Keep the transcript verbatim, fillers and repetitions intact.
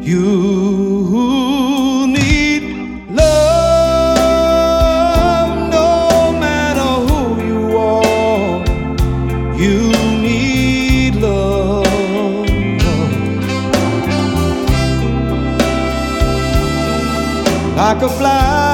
You need love no matter who you are. You need love. Like a fly